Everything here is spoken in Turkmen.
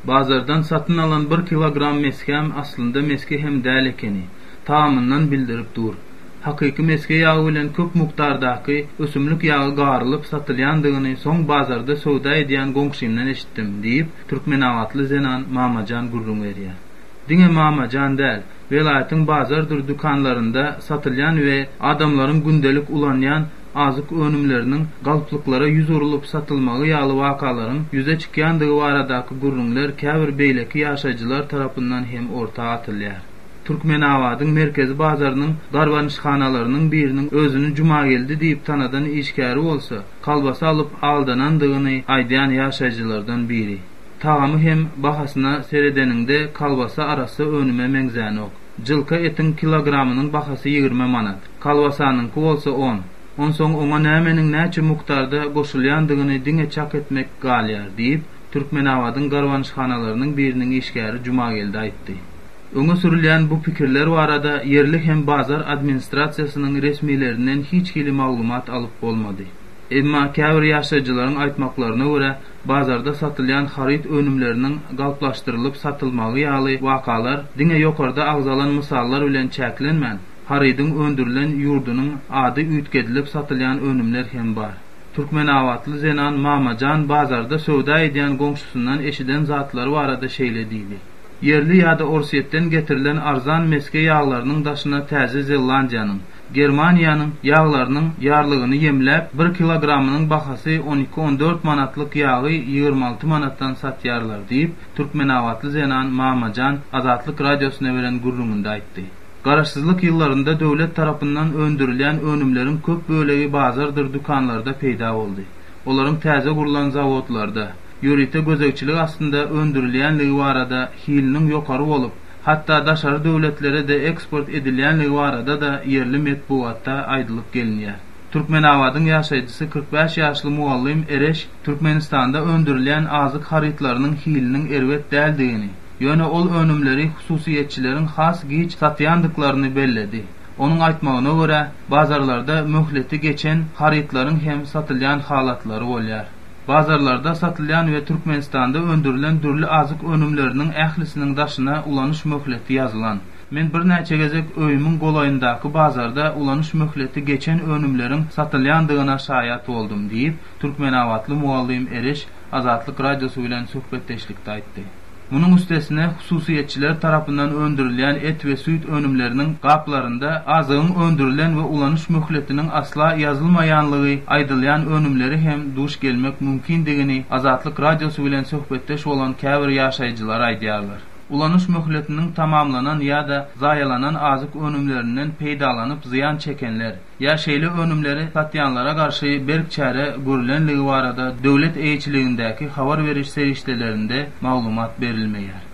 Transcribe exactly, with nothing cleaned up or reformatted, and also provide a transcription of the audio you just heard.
Bazardan satın alan bir kilogram meske hem aslında meske hem däl ekeni tamamından bildirip dur. Hakyky meske ýagy bilen köp mukdardaky ösümlük ýagy garylyp satylýandygyny soň bazarda sowda edýän goňşymdan eşitdim diýip Türkmenawatly Zenan Mamajan gurrun berýär. Diňe Mamajan däl, welaýatyň bazar dükanlarynda satylýan we adamlaryň gündelik ulanýan azyk önümlerinin galplyklara yüz urulup satılmagy ýaly wakalaryň yüze çykýandygy baradaky gurrunlar käbir beýleki ýaşaýjylar tarapyndan hem orta atylýar. Türkmenawatyň merkezi bazarynyň garwanyşhanalarynyň biriniň özüni juma geldi diýip tanadan işgäri bolsa, kalbasa alyp aldanandygyny aýdýan ýaşaýjylardan biri. Taýamy hem bahasyna seredeninde kalbasa arasy önüme meňzänok. Jylka etiň kilogramynyň bahasy ýigirme manat, kalbasanyňky bolsa on. On soň oňa nämening näçe mukdarda goşulýandygyny diňe çak etmek galýar diýip Türkmenawatyň garwanyşhanalarynyň biriniň işgäri juma geldi aýtdy. Öňe sürilýän bu pikirler barada yerli hem bazar administrasiýasynyň resmiýetlerinden hiç kili maglumat alyp bolmady. Emma käbir ýaşaýjylaryň aýtmaklaryna görä, bazarda satylýan harit önümleriniň galplaşdyrylyp satylmagy ýaly wakalar diňe ýokarda agzalan mysallar bilen çäklenmän. Haridyň öndürilen ýurdunyň ady üýtgedilip satylýan önümler hem bar. Türkmenawatly Zenan Mamajan bazarda sowda edýän goňşusundan eşiden zatlary barada şeýle diýdi. Yerli ýa-da Orsetden getirilen arzan meske ýağlarynyň daşyna Täze Zelandiýanyň, Germaniýanyň ýağlarynyň ýarlygyny ýemläp bir kilogramynyň bahasy on iki on dört manatlyk ýagy ýigirme alty manatdan satýarlar diýip Türkmenawatly Zenan Mamajan Azatlyk radiosyna beren gurrununda aýtdy. Garaşsyzlyk ýyllarynda döwlet tarapyndan öndürilen önümleriň köp bölegi bazardyr dükanlarda peýda boldy. Olaryň täze gurulan zawodlarda, ýörite gözegçilik aslında öndürilýänligi barada hiliniň ýokary bolup, hatda daşary döwletlere de eksport edilýänligi barada da yerli medpuatda aýdylyp gelinýär. Türkmenawatyň ýaşaýjysy kırk beş ýaşly muallim Ereş Türkmenistanda öndürilýän azyk haritlarynyň hiliniň erwet däldigini, ýöne ol önümleri hususiýetçileriň has giç satýandyklaryny belledi. Onun aýtmagyna görä, bazarlarda möhleti geçen haritlaryň hem satylýan halatlary bolýar. Bazarlarda satylýan we Türkmenistanda öndürilen dürli azyk önümleriniň ählisiniň daşyna ulanyş möhleti ýazylan. Men bir näçe gezek öýümüň golaýyndaky bazarda ulanyş möhleti geçen önümleriň satylýandygyna şaýat boldum diýip Türkmenawatly muallim Ereş Azatlyk radiosy bilen suhbetdeşlikde aýtdy. Munun üstesine hususiýetçiler tarapyndan öndürilen et ve süýt önümleriniň gaplarynda azygyň öndürilen we ulanyş möhletiniň asla ýazylmaýanlygy aýdylýan önümleri hem duş gelmek mümkindigini Azatlyk radiosu bilen söhbetdeş bolan käbir ýaşaýjylar aýdýarlar. Ulanyş möhletiniň tamamlanan ýa-da zaýalanan azyk önümlerinden peýdalanyp ziyan çekenler ýa şeýle önümleri satýanlara garşy berk çäre görülenligi barada döwlet eýçiligindäki habar beriş serişdelerinde maglumat berilmeýär.